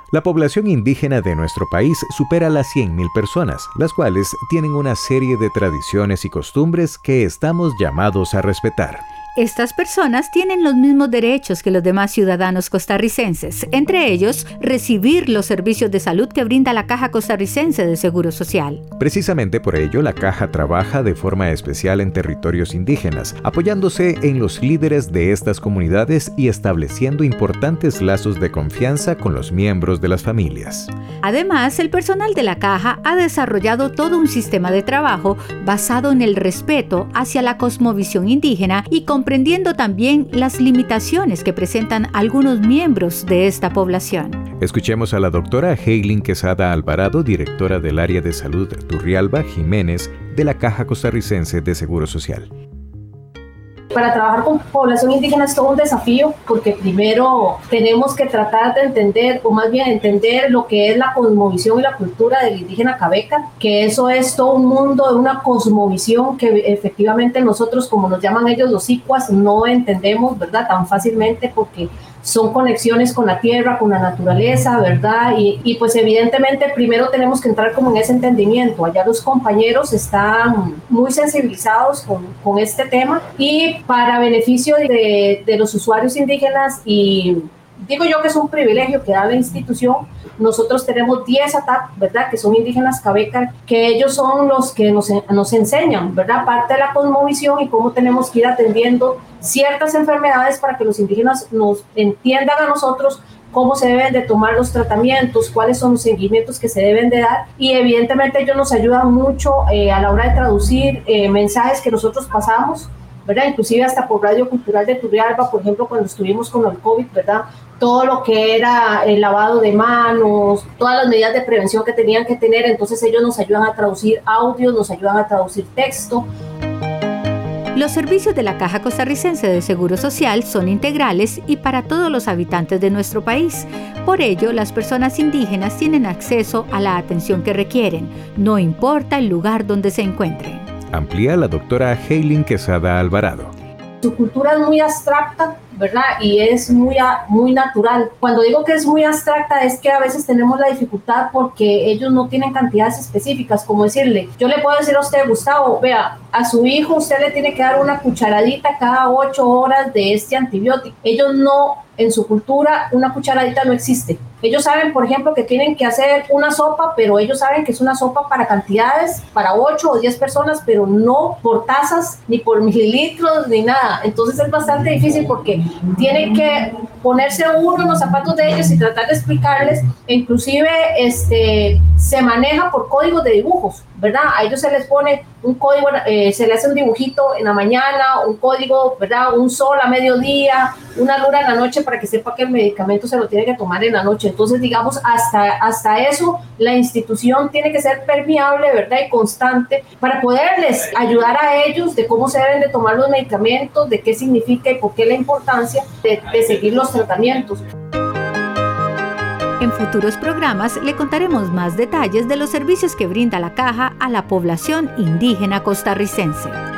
La población indígena de nuestro país supera las 100.000 personas, las cuales tienen una serie de tradiciones y costumbres que estamos llamados a respetar. Estas personas tienen los mismos derechos que los demás ciudadanos costarricenses, entre ellos recibir los servicios de salud que brinda la Caja Costarricense de Seguro Social. Precisamente por ello, la Caja trabaja de forma especial en territorios indígenas, apoyándose en los líderes de estas comunidades y estableciendo importantes lazos de confianza con los miembros de las familias. Además, el personal de la Caja ha desarrollado todo un sistema de trabajo basado en el respeto hacia la cosmovisión indígena y comprendiendo también las limitaciones que presentan algunos miembros de esta población. Escuchemos a la doctora Heilin Quesada Alvarado, directora del área de salud Turrialba Jiménez de la Caja Costarricense de Seguro Social. Para trabajar con población indígena es todo un desafío porque primero tenemos que tratar de entender, o más bien entender lo que es la cosmovisión y la cultura del indígena cabeca, que eso es todo un mundo de una cosmovisión que efectivamente nosotros, como nos llaman ellos los icuas, no entendemos, ¿verdad?, tan fácilmente porque son conexiones con la tierra, con la naturaleza, ¿verdad? Y pues evidentemente primero tenemos que entrar como en ese entendimiento. Allá los compañeros están muy sensibilizados con este tema y para beneficio de los usuarios indígenas, y digo yo que es un privilegio que da la institución, nosotros tenemos 10 ATAP, ¿verdad?, que son indígenas cabeca, que ellos son los que nos enseñan, ¿verdad?, parte de la cosmovisión y cómo tenemos que ir atendiendo ciertas enfermedades para que los indígenas nos entiendan a nosotros cómo se deben de tomar los tratamientos, cuáles son los seguimientos que se deben de dar, y evidentemente ellos nos ayudan mucho a la hora de traducir mensajes que nosotros pasamos, ¿verdad?, inclusive hasta por Radio Cultural de Turrialba, por ejemplo, cuando estuvimos con el COVID, ¿verdad?, todo lo que era el lavado de manos, todas las medidas de prevención que tenían que tener, entonces ellos nos ayudan a traducir audios, nos ayudan a traducir texto. Los servicios de la Caja Costarricense de Seguro Social son integrales y para todos los habitantes de nuestro país. Por ello, las personas indígenas tienen acceso a la atención que requieren, no importa el lugar donde se encuentren. Amplía la doctora Heilin Quesada Alvarado. Su cultura es muy abstracta, ¿verdad? Y es muy natural. Cuando digo que es muy abstracta es que a veces tenemos la dificultad porque ellos no tienen cantidades específicas, como decirle, yo le puedo decir a usted, Gustavo, vea, a su hijo usted le tiene que dar una cucharadita cada 8 horas de este antibiótico. Ellos no, en su cultura, una cucharadita no existe. Ellos saben, por ejemplo, que tienen que hacer una sopa, pero ellos saben que es una sopa para cantidades, para 8 o 10 personas, pero no por tazas, ni por mililitros, ni nada. Entonces es bastante difícil porque tienen que ponerse uno en los zapatos de ellos y tratar de explicarles. Inclusive se maneja por códigos de dibujos, ¿verdad? A ellos se les pone un código, se le hace un dibujito en la mañana, un código, ¿verdad?, un sol a mediodía, una luna en la noche para que sepa que el medicamento se lo tiene que tomar en la noche. Entonces, digamos, hasta eso la institución tiene que ser permeable, ¿verdad?, y constante para poderles ayudar a ellos de cómo se deben de tomar los medicamentos, de qué significa y por qué la importancia de seguir los tratamientos. En futuros programas le contaremos más detalles de los servicios que brinda la Caja a la población indígena costarricense.